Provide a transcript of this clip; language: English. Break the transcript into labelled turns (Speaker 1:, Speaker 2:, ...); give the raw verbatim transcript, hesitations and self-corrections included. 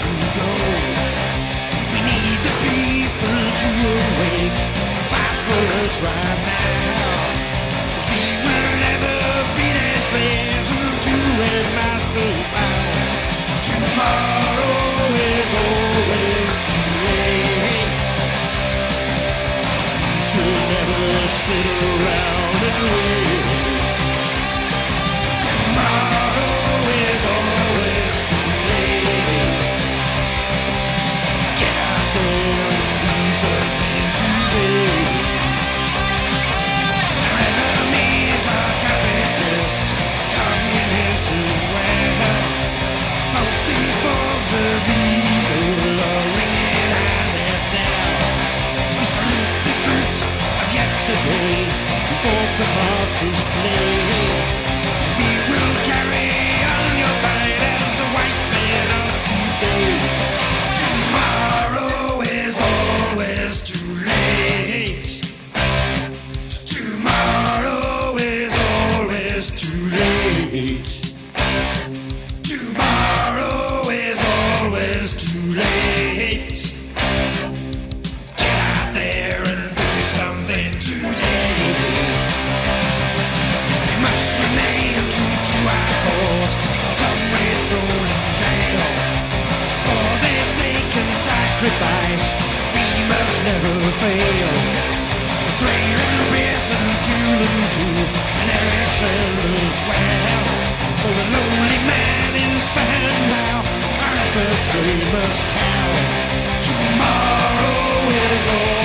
Speaker 1: to go. We need the people to awake and fight for us right now. 'Cause we will never be their slaves unto a master bound. Tomorrow is always too late. You should never sit around and wait. Tomorrow is always too late. Get out there and do something today. Our enemies are capitalists, communists as well. Both these forms of evil are ringing out there now. We salute the troops of yesterday who fought the Marxist play. We will carry on your fight as the white men of today. Tomorrow is always too late. Tomorrow is always too late. Tomorrow is always too late. Get out there and do something today. We must remain true to our cause, comrades thrown in jail. For their sake and sacrifice, we must never fail. For Grain and Pearson, Tulin too, and Erickson as well. For a lonely man in Spandau, our efforts they must tell. Tomorrow is all